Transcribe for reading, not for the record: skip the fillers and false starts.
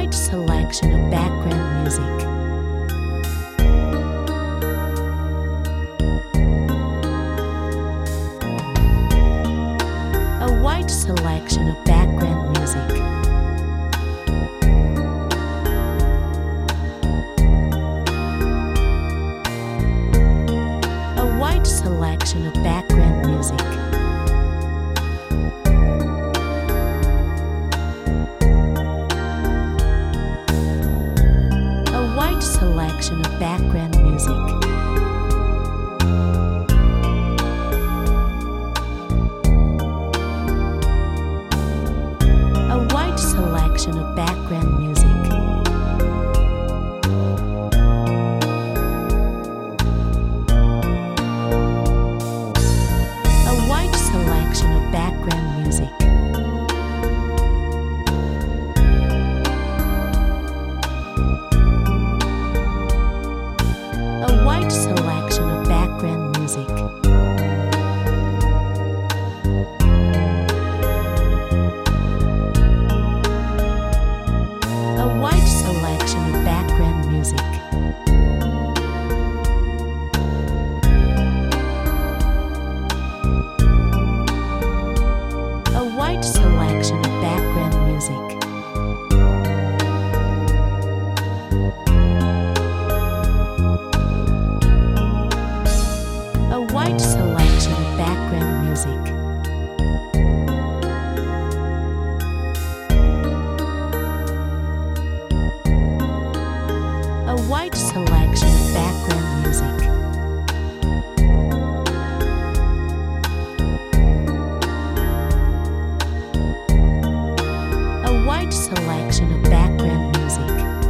wide selection of background music. A wide selection of background music. A wide selection of background music. A wide selection of background music. A wide selection of background music. A wide selection of background music. A wide selection of background music. A wide selection of background music. A wide selection of background music. A wide selection of background music. A wide selection of background music. A wide selection of background music.